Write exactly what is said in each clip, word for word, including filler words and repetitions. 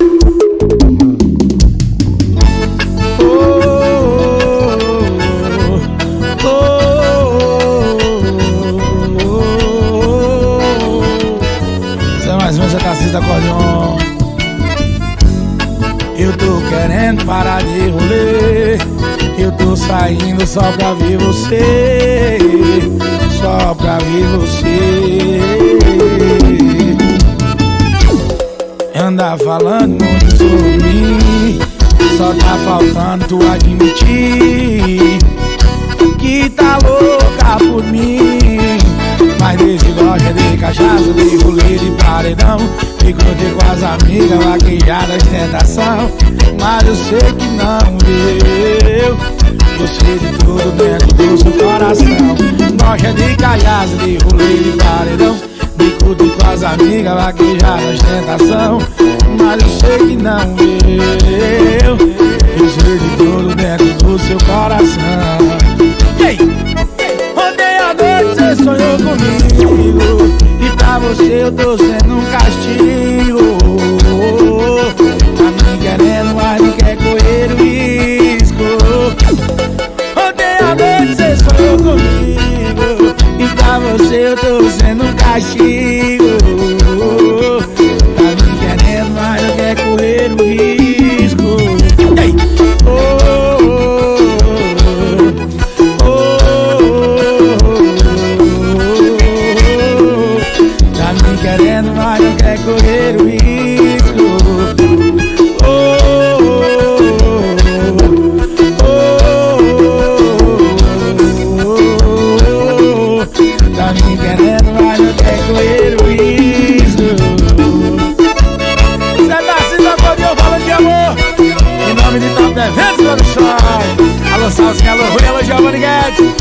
Acordeon. Eu tô querendo parar de rolê, eu tô saindo só pra ver você, só pra ver você. Anda falando muito sobre mim, só tá faltando tu admitir que tá louca por mim. Mas desde loja de cachaça, de rolê de paredão, de curtir com as amigas, vaquejada, ostentação. Mas eu sei que não eu, eu sei de tudo dentro do seu coração. Loja de cachaça, de rolê de paredão, de curtir com as amigas, vaquejada, ostentação. Mas eu sei que não eu, eu sei de tudo dentro do seu coração. E aí? Você sonhou comigo e pra você eu tô sendo um castigo. Tá me querendo, mas não quer correr o risco. Ontem à noite você sonhou comigo e pra você eu tô sendo um castigo. Tá me querendo, mas não quer correr o risco. E aí? Querendo, mas não quer correr o risco. Oh, oh, oh, oh, oh. Tá me querendo, mas não quer correr o risco. Cê tá assim na Acordeon falando de amor, em nome de Top Eventos Produções. Alô Salsinha, alô Rui, alô Giovanni Guedes.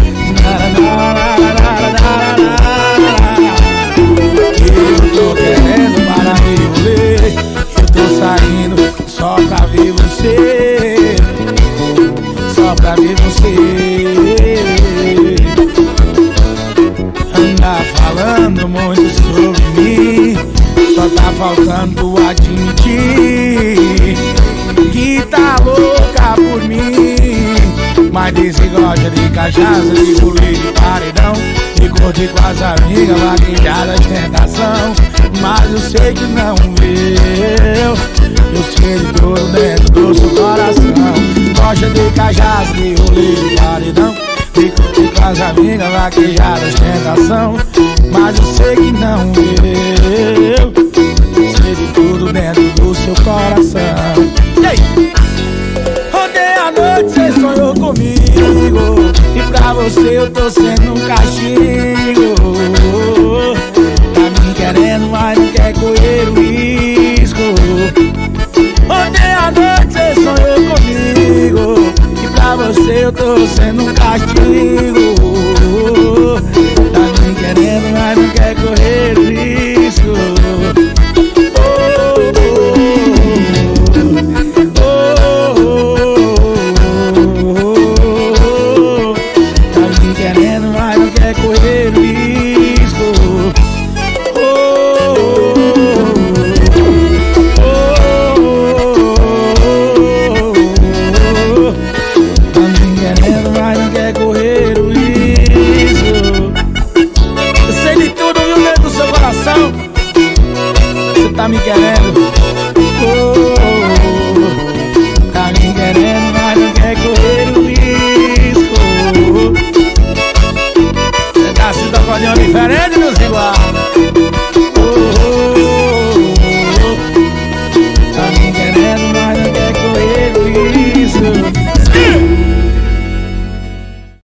Eu tô querendo parar de rolê, eu tô saindo só pra ver você, só pra ver você. Anda falando muito sobre mim, só tá faltando tu admitir que tá louca por mim. Mas desse gosta de cachaça, de rolê de paredão, de curtir com as amigas, vaquejada, ostentação. Mas eu sei que não eu, eu sei de tudo dentro do seu coração. Gosta de cachaça, de rolê de paredão, de curtir com as amigas, vaquejada, ostentação. Mas eu sei que não eu, eu sei de tudo dentro do seu coração. E aí? Ontem à noite você sonhou comigo e pra você eu tô sendo um castigo. Tá me querendo, mas não quer correr o risco. Ontem à noite você sonhou comigo e pra você eu tô sendo um castigo. Tá me querendo, mas não quer correr o risco. Correr o risco. Oh, oh, oh, oh. Tá me querendo, mas não quer correr o risco. Eu sei de tudo, viu, dentro do seu coração. Você tá me querendo. Oh, tá me querendo, mas não quer correr o risco. Assim da Acordeon diferente, meus igual.